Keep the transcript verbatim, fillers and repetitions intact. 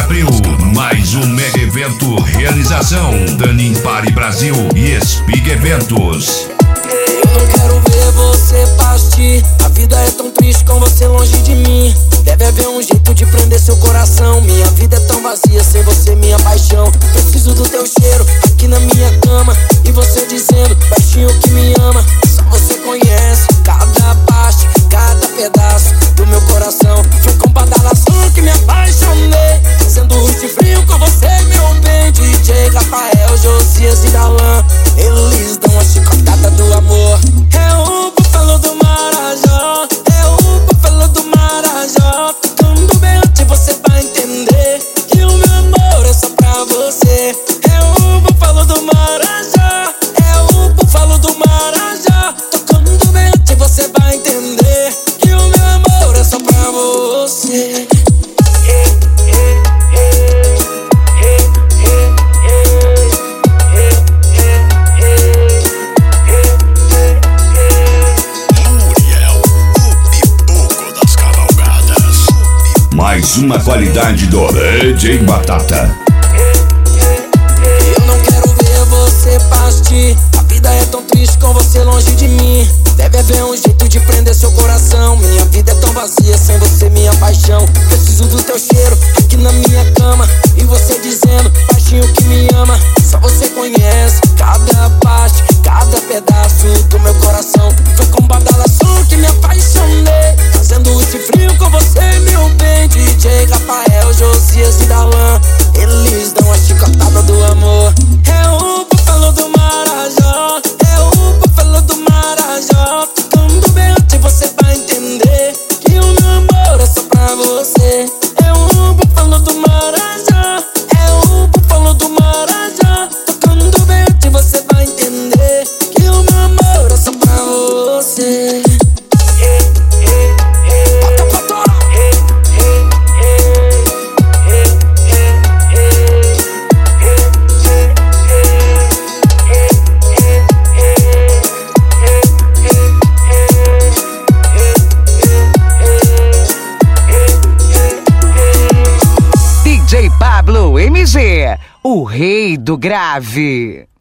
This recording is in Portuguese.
abril, mais um mega evento. Realização Danin Party Brasil e Spig Eventos. Eu não quero ver você partir. A vida é tão triste com você longe de mim. Deve haver um jeito de prender seu coração. Minha vida é tão vazia sem você, minha paixão. Preciso do teu cheiro aqui na minha cama. E você dizendo baixinho que me ama. Só você conhece cada parte, cada pedaço do meu coração. Foi com badalação que me apaixonei, fazendo rush frio com você, meu bem. D J Rafael, Josias e Darlan, eles dão a chicotada do amor. É o búfalo do Marajó, é o búfalo do Marajó. Tocando bem antes você vai entender que o meu amor é só pra você. É o búfalo do Marajó, é o búfalo do Marajó. Tocando bem antes você vai entender que o meu amor é só pra você. Mais uma qualidade do D J Batata. Eu não quero ver você partir. A vida é tão triste com você longe de mim. Deve haver um jeito de prender seu coração. Minha vida é tão vazia sem você, minha paixão. Preciso do teu cheiro aqui na minha cama. E você dizendo baixinho que me ama. Só você conhece cada parte, cada pedaço do meu coração. Foi com badalação que me apaixonei, fazendo esse frio com você, meu bem. D J Rafael, Josias e Darlan, eles dão a chicotada do amor. É o búfalo do Marajó, é o búfalo do Marajó. Tocando bem antes você vai entender que o meu amor é só pra você. É o búfalo do Marajó, é o búfalo do Marajó. Tocando bem antes você vai entender que o meu amor é só pra você. D J Pablo M G, o rei do grave.